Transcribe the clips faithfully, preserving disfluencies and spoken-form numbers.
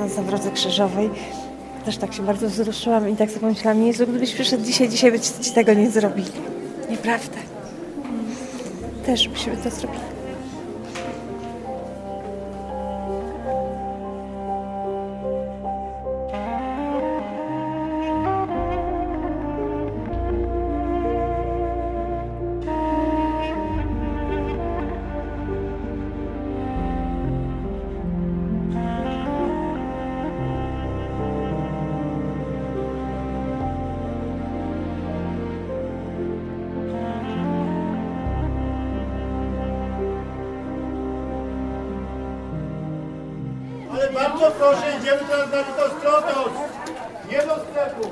będąc na drodze krzyżowej, też tak się bardzo wzruszyłam i tak sobie pomyślałam, Jezu, gdybyś przyszedł dzisiaj, dzisiaj by ci tego nie zrobili. Nieprawda. Też byśmy to zrobili. Ale bardzo proszę, idziemy teraz na Litostrotos, nie do sklepu.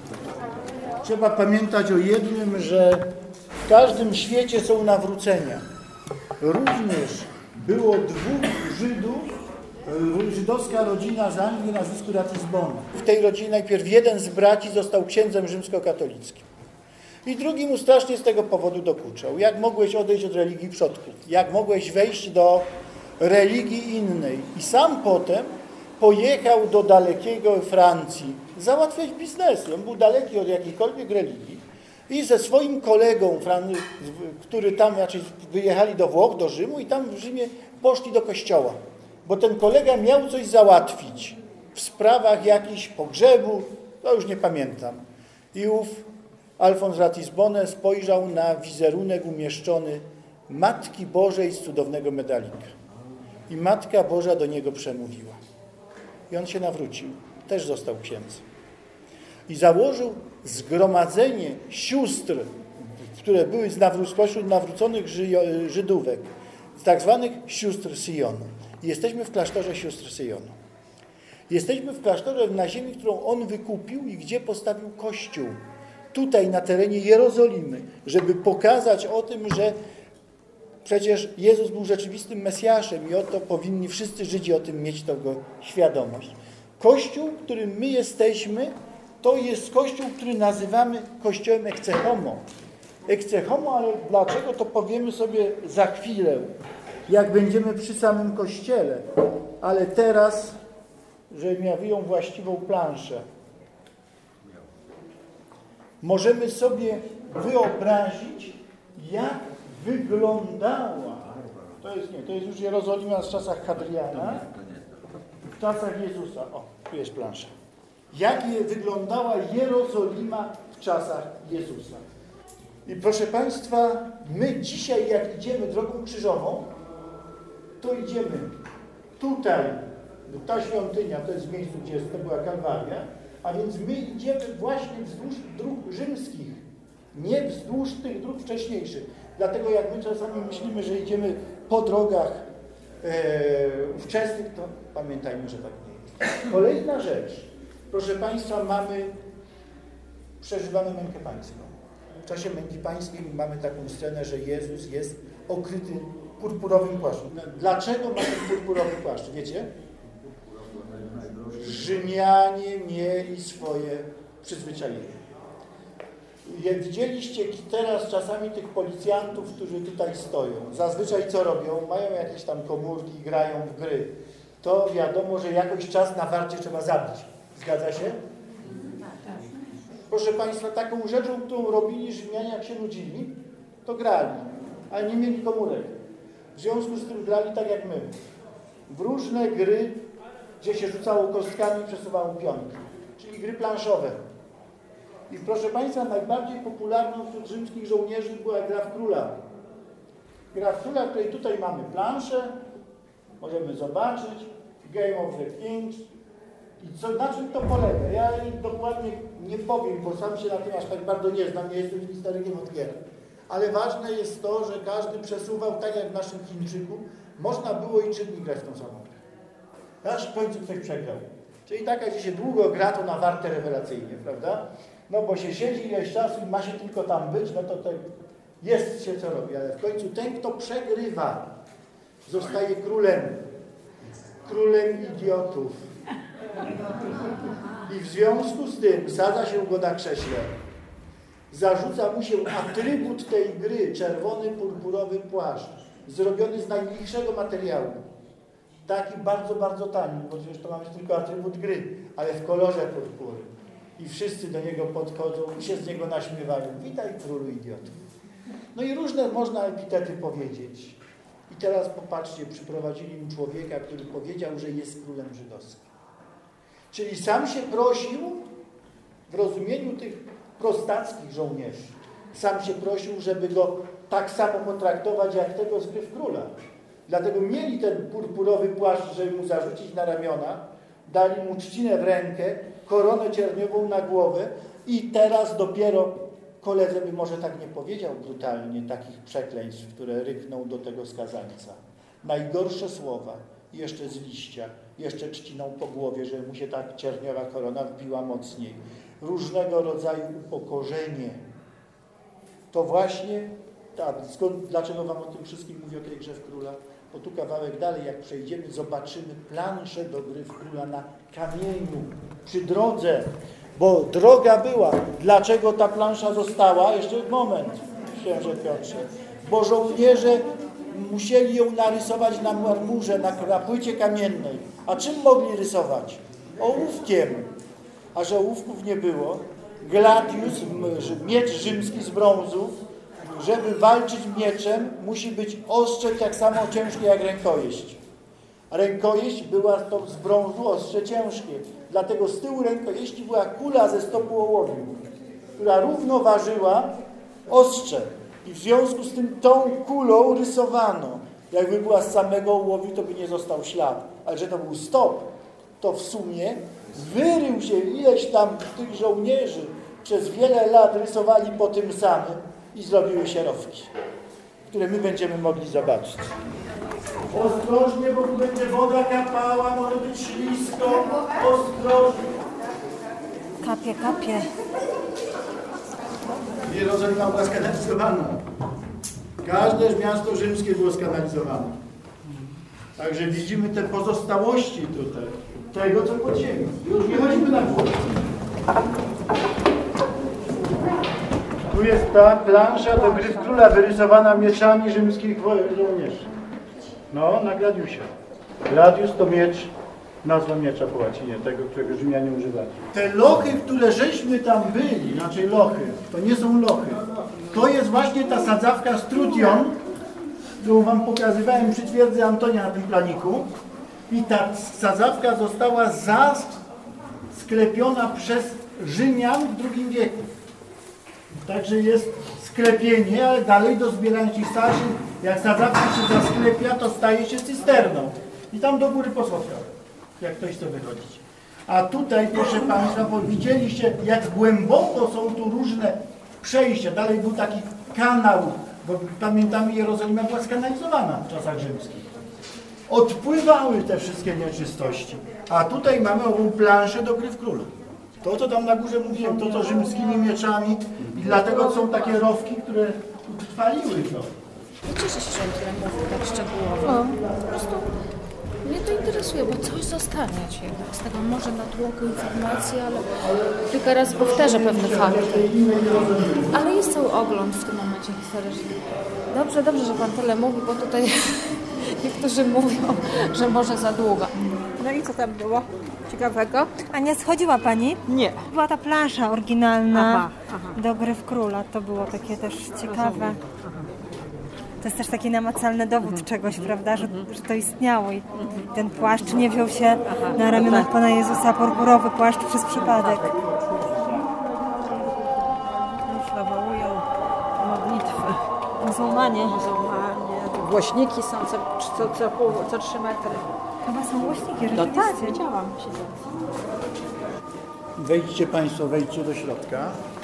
Trzeba pamiętać o jednym, że w każdym świecie są nawrócenia. Również było dwóch Żydów, żydowska rodzina z Anglii o nazwisku Ratisbona. W tej rodzinie najpierw jeden z braci został księdzem rzymskokatolickim. I drugi mu strasznie z tego powodu dokuczał. Jak mogłeś odejść od religii przodków? Jak mogłeś wejść do religii innej? I sam potem pojechał do dalekiego Francji załatwiać biznesy. On był daleki od jakiejkolwiek religii i ze swoim kolegą, który tam, znaczy wyjechali do Włoch, do Rzymu i tam w Rzymie poszli do kościoła, bo ten kolega miał coś załatwić w sprawach jakichś pogrzebu, to już nie pamiętam. I ów Alfons Ratisbonne spojrzał na wizerunek umieszczony Matki Bożej z cudownego medalika. I Matka Boża do niego przemówiła. I on się nawrócił. Też został księdzem. I założył zgromadzenie sióstr, które były z nawró- spośród nawróconych Ży- Żydówek, z tak zwanych sióstr Syjonu. I jesteśmy w klasztorze sióstr Syjonu. Jesteśmy w klasztorze na ziemi, którą on wykupił i gdzie postawił kościół. Tutaj na terenie Jerozolimy, żeby pokazać o tym, że przecież Jezus był rzeczywistym Mesjaszem i oto powinni wszyscy Żydzi o tym mieć tego świadomość. Kościół, którym my jesteśmy, to jest kościół, który nazywamy kościołem ecce homo. Ecce homo, ale dlaczego, to powiemy sobie za chwilę, jak będziemy przy samym kościele. Ale teraz, żebym ja wyjął właściwą planszę, możemy sobie wyobrazić, jak wyglądała, to jest nie, to jest już Jerozolima z czasach Hadriana, w czasach Jezusa. O, tu jest plansza. Jak wyglądała Jerozolima w czasach Jezusa. I proszę Państwa, my dzisiaj jak idziemy drogą krzyżową, to idziemy tutaj, ta świątynia to jest miejsce, gdzie jest, to była Kalwaria, a więc my idziemy właśnie wzdłuż dróg rzymskich, nie wzdłuż tych dróg wcześniejszych. Dlatego jak my czasami myślimy, że idziemy po drogach e, ówczesnych, to pamiętajmy, że tak nie jest. Kolejna rzecz. Proszę Państwa, mamy, przeżywamy mękę pańską. W czasie męki pańskiej mamy taką scenę, że Jezus jest okryty purpurowym płaszczem. Dlaczego ma ten purpurowy płaszcz? Wiecie? Rzymianie mieli swoje przyzwyczajenie. Widzieliście teraz czasami tych policjantów, którzy tutaj stoją. Zazwyczaj co robią? Mają jakieś tam komórki, grają w gry. To wiadomo, że jakoś czas na warcie trzeba zabić. Zgadza się? Proszę Państwa, taką rzeczą, którą robili Rzymianie, jak się nudzili, to grali, ale nie mieli komórek. W związku z tym grali tak jak my. W różne gry, gdzie się rzucało kostkami i przesuwało pionki. Czyli gry planszowe. I proszę Państwa, najbardziej popularną wśród rzymskich żołnierzy była gra w króla. Gra w króla, której tutaj mamy planszę, możemy zobaczyć, Game of the Kings. I co, na czym to polega? Ja dokładnie nie powiem, bo sam się na tym aż tak bardzo nie znam, nie jestem historykiem od gier. Ale ważne jest to, że każdy przesuwał, tak jak w naszym Chińczyku, można było i trzy dni grać w tą samą grę. Aż w końcu ktoś przegrał. Czyli taka, gdzie się długo gra, to na wartę rewelacyjnie, prawda? No bo się siedzi ileś czasu i ma się tylko tam być, no to tak jest się co robi, ale w końcu ten, kto przegrywa, zostaje królem. Królem idiotów. I w związku z tym sadza się go na krześle. Zarzuca mu się atrybut tej gry, czerwony, purpurowy płaszcz, zrobiony z najmniejszego materiału. taki bardzo, bardzo tani, bo już to mamy tylko atrybut gry, ale w kolorze purpury. I wszyscy do niego podchodzą i się z niego naśmiewają. Witaj, królu idiotów. No i różne można epitety powiedzieć. I teraz popatrzcie, przyprowadzili im człowieka, który powiedział, że jest królem żydowskim. Czyli sam się prosił w rozumieniu tych prostackich żołnierzy. Sam się prosił, żeby go tak samo potraktować jak tego z Gryf Króla. Dlatego mieli ten purpurowy płaszcz, żeby mu zarzucić na ramiona, dali mu trzcinę w rękę, koronę cierniową na głowę i teraz dopiero koledze by może tak nie powiedział brutalnie takich przekleństw, które ryknął do tego skazańca. Najgorsze słowa, jeszcze z liścia, jeszcze trzciną po głowie, że mu się tak cierniowa korona wbiła mocniej. Różnego rodzaju upokorzenie. To właśnie, tak, skąd, dlaczego wam o tym wszystkim mówię, o tej grze w króla? Bo tu kawałek dalej, jak przejdziemy, zobaczymy planszę do gry w króla na kamieniu, przy drodze. Bo droga była. Dlaczego ta plansza została? Jeszcze moment, księże Piotrze. Bo żołnierze musieli ją narysować na marmurze, na, na płycie kamiennej. A czym mogli rysować? Ołówkiem. A że ołówków nie było, gladius, miecz rzymski z brązu, żeby walczyć mieczem, musi być ostrze tak samo ciężkie jak rękojeść. A rękojeść była to z brązu ostrze ciężkie. Dlatego z tyłu rękojeści była kula ze stopu ołowiu, która równo ważyła ostrze. I w związku z tym tą kulą rysowano. Jakby była z samego ołowiu, to by nie został ślad. Ale że to był stop, to w sumie wyrył się ileś tam tych żołnierzy. Przez wiele lat rysowali po tym samym i zrobiły się rowki, które my będziemy mogli zobaczyć. Ostrożnie, bo tu będzie woda kapała, może być ślisko. Ostrożnie. Kapie, kapie. Jerozolima była skanalizowana. Każde miasto rzymskie było skanalizowane. Także widzimy te pozostałości tutaj, tego co pod ziemią. Już nie chodzimy na górę. Tu jest ta plansza do gry w króla wyrysowana mieczami rzymskich żołnierzy. No, na gladiusie. Gladius to miecz, nazwa miecza po łacinie, tego, którego Rzymianie używali. Te lochy, które żeśmy tam byli, znaczy lochy, to nie są lochy. To jest właśnie ta sadzawka Strution, którą wam pokazywałem przy twierdzy Antonia na tym planiku. I ta sadzawka została zasklepiona przez Rzymian w drugim wieku. Także jest sklepienie, ale dalej do zbierania się staje się, jak sadzawka się zasklepia, to staje się cysterną. I tam do góry po schodkach, jak ktoś chce wychodzić. A tutaj, proszę Państwa, bo widzieliście, jak głęboko są tu różne przejścia. Dalej był taki kanał, bo pamiętamy, Jerozolima była skanalizowana w czasach rzymskich. Odpływały te wszystkie nieczystości. A tutaj mamy ową planszę do gry w króla. To, co tam na górze mówiłem, to, co rzymskimi mieczami i dlatego są takie rowki, które utrwaliły to. Cieszę się, że on tyle mówił tak szczegółowo. Po prostu mnie to interesuje, bo coś zostaniać jednak z tego. Może na tłoku informacji, ale kilka razy powtarzę pewne fakty. Ale jest cały ogląd w tym momencie historyczny. Dobrze, dobrze, że Pan tyle mówi, bo tutaj niektórzy mówią, że może za długo. No i co tam było ciekawego? A nie schodziła Pani? Nie. Była ta plansza oryginalna Aha, aha. do gry w króla. To było takie też ciekawe. To jest też taki namacalny dowód mhm. czegoś, prawda, że, że to istniało. I ten płaszcz nie wziął się aha, na ramionach Pana Jezusa, purpurowy płaszcz przez przypadek. Nawołują modlitwy. Muzułmanie. Muzułmanie. Głośniki są co, co, co, pół, co trzy metry. Chyba są głośniki, No rzeczywiście. tak, widziałam. Wejdźcie Państwo, wejdźcie do środka.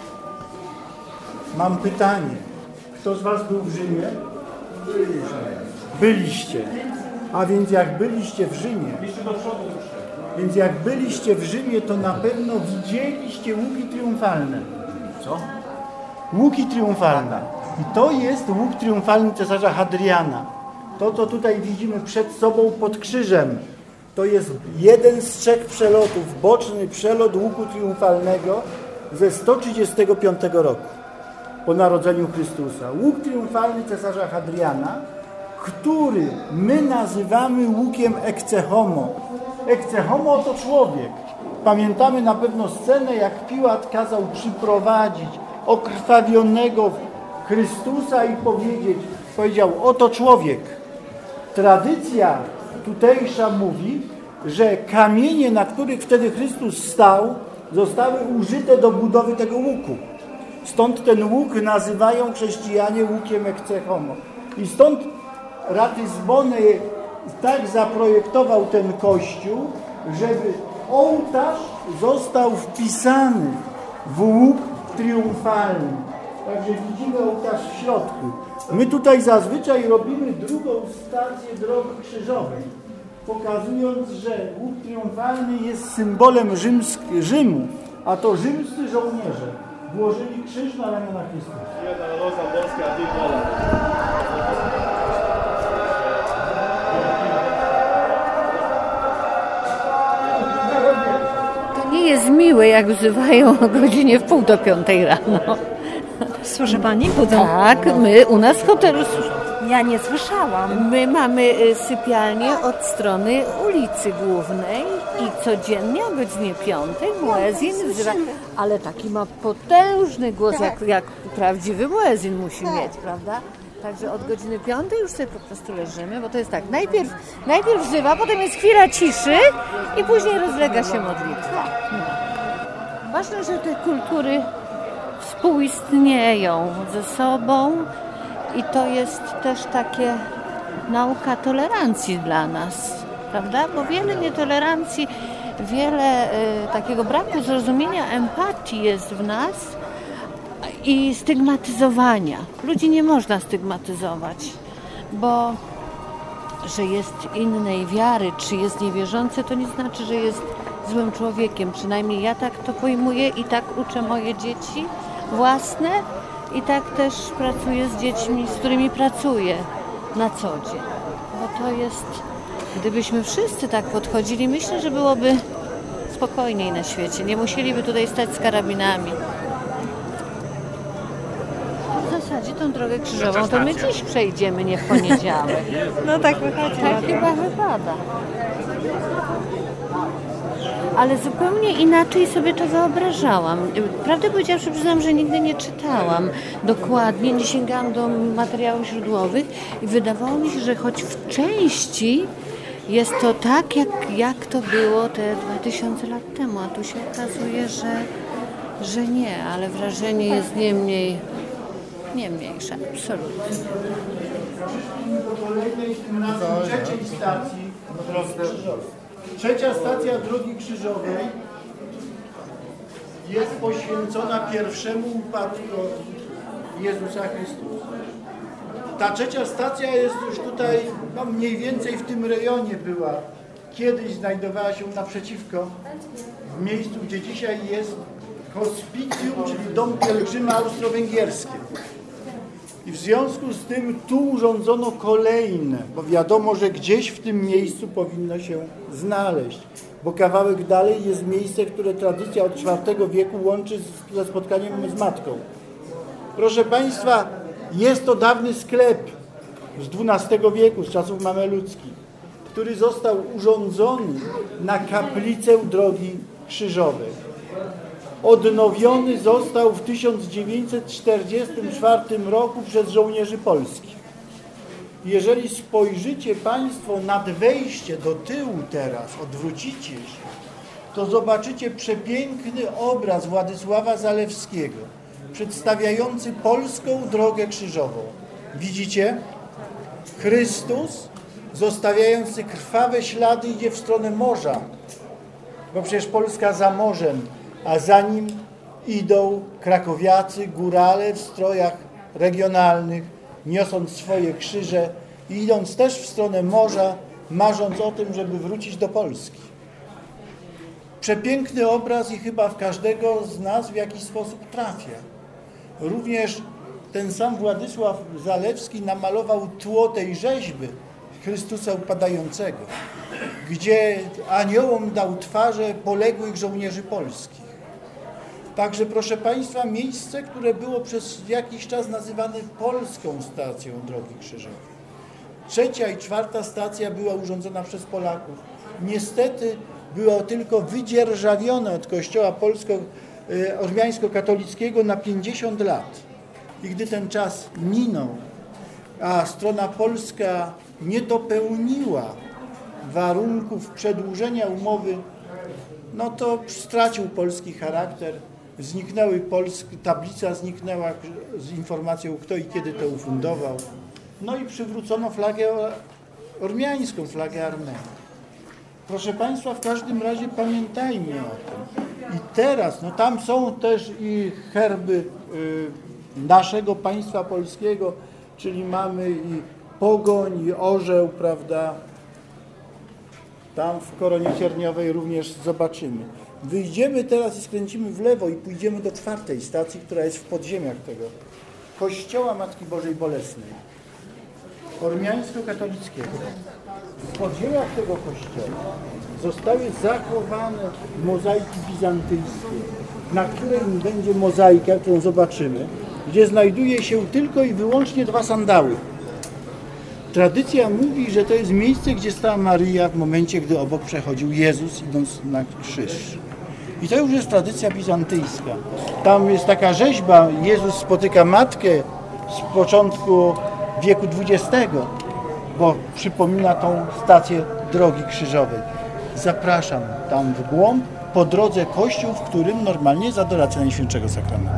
Mam pytanie. Kto z Was był w Rzymie? Byliście. A więc jak byliście w Rzymie, więc jak byliście w Rzymie, to na pewno widzieliście łuki triumfalne. Co? Łuki triumfalne. I to jest łuk triumfalny cesarza Hadriana. To, co tutaj widzimy przed sobą pod krzyżem, to jest jeden z trzech przelotów, boczny przelot łuku triumfalnego ze sto trzydziestego piątego roku po narodzeniu Chrystusa. Łuk triumfalny cesarza Hadriana który my nazywamy łukiem ecce homo. Ecce homo to człowiek. Pamiętamy na pewno scenę, jak Piłat kazał przyprowadzić okrwawionego Chrystusa i powiedzieć, powiedział, oto człowiek. Tradycja tutejsza mówi, że kamienie, na których wtedy Chrystus stał, zostały użyte do budowy tego łuku. Stąd ten łuk nazywają chrześcijanie łukiem ecce homo. I stąd Ratisbonne tak zaprojektował ten kościół, żeby ołtarz został wpisany w łuk triumfalny. Także widzimy ołtarz w środku. My tutaj zazwyczaj robimy drugą stację drogi krzyżowej, pokazując, że łuk triumfalny jest symbolem rzymsk- Rzymu, a to rzymscy żołnierze włożyli krzyż na ramiona Chrystusa. To nie jest miłe, jak wzywają o godzinie w pół do piątej rano. Słyszy pani? Budzą. Tak, my u nas w hotelu Ja nie słyszałam. my mamy sypialnię od strony ulicy Głównej i codziennie o godzinie piątej muezin wzywa, ale taki ma potężny głos, jak, jak prawdziwy muezin musi mieć, prawda? Także od godziny piątej już sobie po prostu leżymy, bo to jest tak, najpierw, najpierw wzywa, potem jest chwila ciszy i później rozlega się modlitwa. Ważne, że te kultury współistnieją ze sobą i to jest też takie nauka tolerancji dla nas, prawda? Bo wiele nietolerancji, wiele y, takiego braku zrozumienia, empatii jest w nas i stygmatyzowania. Ludzi nie można stygmatyzować, bo że jest innej wiary, czy jest niewierzący, to nie znaczy, że jest złym człowiekiem. Przynajmniej ja tak to pojmuję i tak uczę moje dzieci własne i tak też pracuję z dziećmi, z którymi pracuję na co dzień. Bo to jest, gdybyśmy wszyscy tak podchodzili, myślę, że byłoby spokojniej na świecie. Nie musieliby tutaj stać z karabinami. W zasadzie tą drogę krzyżową to my dziś przejdziemy, nie w poniedziałek. No tak wychodzi. Tak chyba wypada. Ale zupełnie inaczej sobie to wyobrażałam. Prawdę powiedziawszy, przyznam, że nigdy nie czytałam dokładnie, nie sięgałam do materiałów źródłowych i wydawało mi się, że choć w części jest to tak, jak, jak to było te dwa tysiące lat temu, a tu się okazuje, że, że nie, ale wrażenie jest nie mniej, nie mniejsze, absolutnie. Do kolejnej, tym razem trzeciej stacji Drogi Krzyżowej. Trzecia stacja Drogi Krzyżowej jest poświęcona pierwszemu upadkowi Jezusa Chrystusa. Ta trzecia stacja jest już tutaj, no mniej więcej w tym rejonie była. Kiedyś znajdowała się naprzeciwko, w miejscu, gdzie dzisiaj jest hospicjum, czyli dom pielgrzyma austro-węgierskie. I w związku z tym tu urządzono kolejne, bo wiadomo, że gdzieś w tym miejscu powinno się znaleźć, bo kawałek dalej jest miejsce, które tradycja od czwartego wieku łączy z, ze spotkaniem z Matką. Proszę Państwa, jest to dawny sklep z dwunastego wieku, z czasów mameluckich, który został urządzony na kaplicę Drogi Krzyżowej. Odnowiony został w tysiąc dziewięćset czterdziestym czwartym roku przez żołnierzy polskich. Jeżeli spojrzycie Państwo nad wejście do tyłu teraz, odwrócicie się, to zobaczycie przepiękny obraz Władysława Zalewskiego, przedstawiający polską drogę krzyżową. Widzicie? Chrystus, zostawiający krwawe ślady, idzie w stronę morza, bo przecież Polska za morzem, a za nim idą krakowiacy, górale w strojach regionalnych, niosąc swoje krzyże i idąc też w stronę morza, marząc o tym, żeby wrócić do Polski. Przepiękny obraz i chyba w każdego z nas w jakiś sposób trafia. Również ten sam Władysław Zalewski namalował tło tej rzeźby Chrystusa upadającego, gdzie aniołom dał twarze poległych żołnierzy polskich. Także, proszę Państwa, miejsce, które było przez jakiś czas nazywane polską stacją Drogi Krzyżowej. Trzecia i czwarta stacja była urządzona przez Polaków. Niestety było tylko wydzierżawione od kościoła polsko-ormiańsko-katolickiego na pięćdziesiąt lat. I gdy ten czas minął, a strona polska nie dopełniła warunków przedłużenia umowy, no to stracił polski charakter, zniknęły polskie, tablica zniknęła z informacją, kto i kiedy to ufundował. No i przywrócono flagę ormiańską, flagę Armenii. Proszę Państwa, w każdym razie pamiętajmy o tym. I teraz, no tam są też i herby y, naszego państwa polskiego, czyli mamy i pogoń, i orzeł, prawda? Tam w koronie cierniowej również zobaczymy. Wyjdziemy teraz i skręcimy w lewo i pójdziemy do czwartej stacji, która jest w podziemiach tego Kościoła Matki Bożej Bolesnej, ormiańsko-katolickiego. W podziemiach tego kościoła zostały zachowane mozaiki bizantyjskie, na której będzie mozaika, którą zobaczymy, gdzie znajduje się tylko i wyłącznie dwa sandały. Tradycja mówi, że to jest miejsce, gdzie stała Maryja w momencie, gdy obok przechodził Jezus, idąc na krzyż. I to już jest tradycja bizantyjska. Tam jest taka rzeźba, Jezus spotyka matkę z początku wieku dwudziestego, bo przypomina tą stację drogi krzyżowej. Zapraszam tam w głąb, po drodze kościół, w którym normalnie jest adoracja Najświętszego Sakramentu.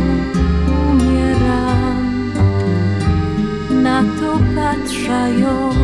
Patrzają